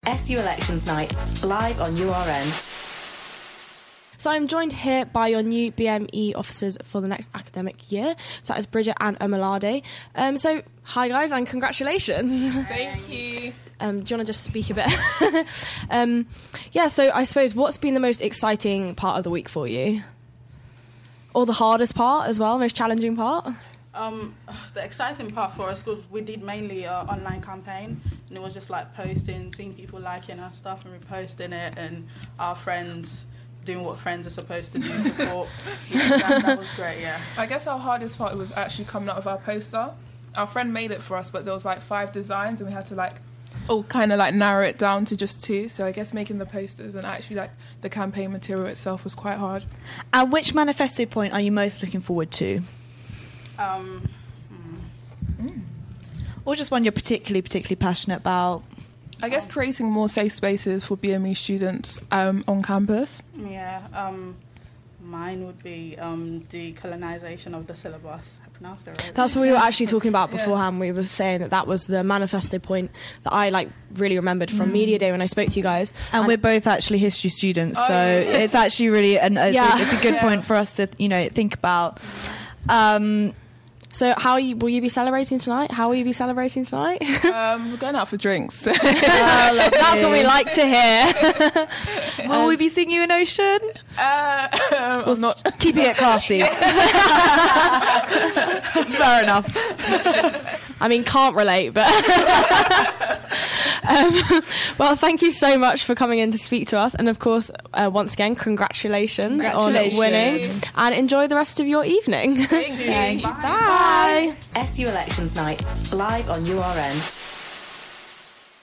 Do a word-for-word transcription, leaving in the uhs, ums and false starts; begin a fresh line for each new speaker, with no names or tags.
S U Elections Night, live on U R N.
So I'm joined here by your new B M E officers for the next academic year. So that is Bridget and Omalade. Um, so, hi guys, and congratulations.
Thank you.
Um, do you want to just speak a bit? um, yeah, so I suppose, what's been the most exciting part of the week for you? Or the hardest part as well, most challenging part?
Um, the exciting part for us was we did mainly an online campaign, and it was just like posting, seeing people liking our stuff and reposting it, and our friends doing what friends are supposed to do, support. Yeah, that, that was great, yeah.
I guess our hardest part was actually coming up with our poster. Our friend made it for us, but there was like five designs, and we had to like all kind of like narrow it down to just two. So I guess making the posters and actually like the campaign material itself was quite hard.
And which manifesto point are you most looking forward to?
Um,
mm. Or just one you're particularly, particularly passionate about?
I guess creating more safe spaces for B M E students um, on campus.
Yeah, um, mine would be um, decolonisation of the syllabus. I pronounced it right.
That's what we were actually talking about beforehand. Yeah. We were saying that that was the manifesto point that I like really remembered from mm. Media Day when I spoke to you guys.
And, and we're both actually history students, oh, so yeah. it's actually really an, it's, yeah. a, it's a good yeah. point for us to you know think about. Um,
So how are you, will you be celebrating tonight? How will you be celebrating tonight?
Um, we're going out for drinks.
Oh, that's what we like to hear.
Will um, we be singing an Ocean?
Uh, um,
we'll
not
keeping it classy. Fair enough.
I mean, can't relate, but... um, well, thank you so much for coming in to speak to us. And, of course, uh, once again, congratulations,
congratulations
on winning. And enjoy the rest of your evening.
Thank you.
Bye. Bye.
S U Elections Night, live on U R N.